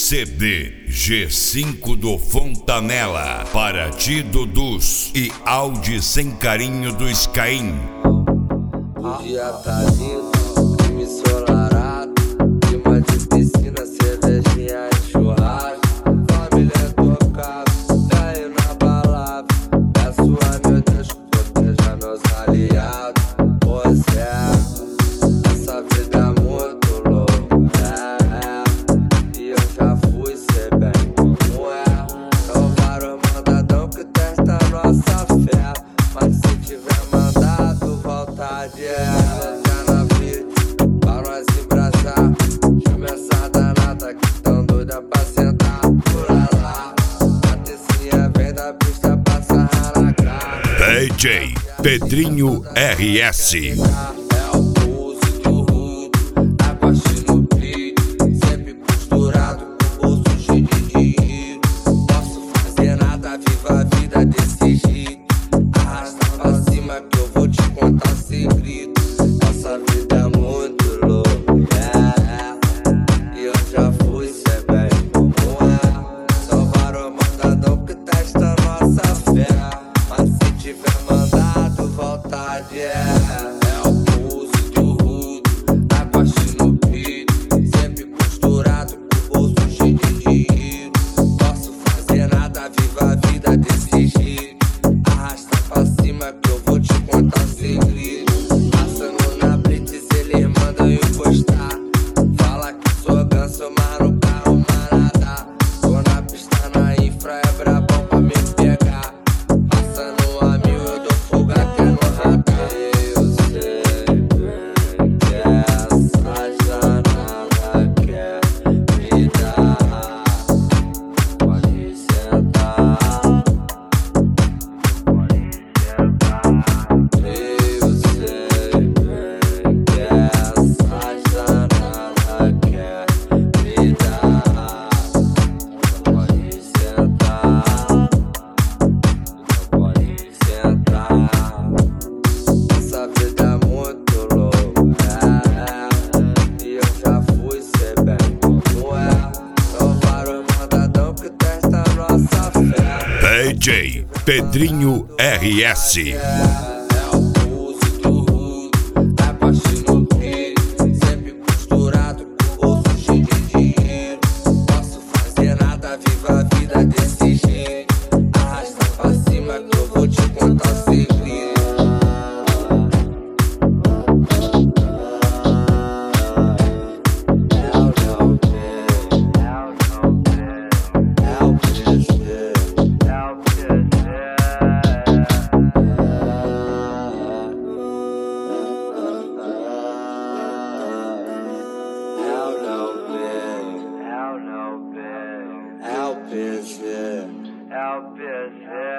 CD G5 do Fontanella, Paratido dos e Audi Sem Carinho do Scaim. O dia tá lindo, clima ensolarado, clima de piscina, cervejinha e churrasco. Família tocada, caiu na balada. Peço a meu Deus que proteja meus aliados. Pois é, essa vida é muito louca, e eu já fui ser bem como é. São vários mandadão que testa nossa fé, mas se tiver mandado, volta de ela. Já na vida, pra nós embraçar. Chama essa danada que tão doida pra sentar. Pula lá, a tecinha vem da pista pra sarrar na cara. DJ Pedrinho RS. É o pulso do rudo, abaixo no peito, sempre costurado, com o bolso cheio de dinheiro. Posso fazer nada, viva a vida desse jeito. Arrasta pra cima que eu vou te contar segredo. Essa vida é muito louca, e eu já fui ser bem como é. São vários mandadão que testa nossa fé, mas se tiver mandado, volta de é o pulso do rudo, abaixo no peito, sempre costurado, com o bolso cheio de dinheiro. Posso fazer nada, viva a vida desse jeito. Arrasta pra cima que eu vou te contar segredo. Passando na blitz, eles mandam encostar. Fala que sou ganso, mas no carro marada. Tô na pista, na infra, é brabão pra me pegar. Passando a mil, eu dou fogo até no radar. Eu sei bem que essa janela quer me dar. Pode sentar, pode sentar. Eu sei bem que essa janela quer me dar. Pode sentar, pode sentar. Essa vida é muito louca, e eu já fui ser bem como é. São vários mandadão que testa nossa fé. DJ Pedrinho RS. É o pulso do rudo, abaixo no peito, sempre costurado, com o bolso cheio de dinheiro. Posso fazer nada, viva a vida desse jeito. Arrasta pra cima que eu vou te contar segredo. É o PC.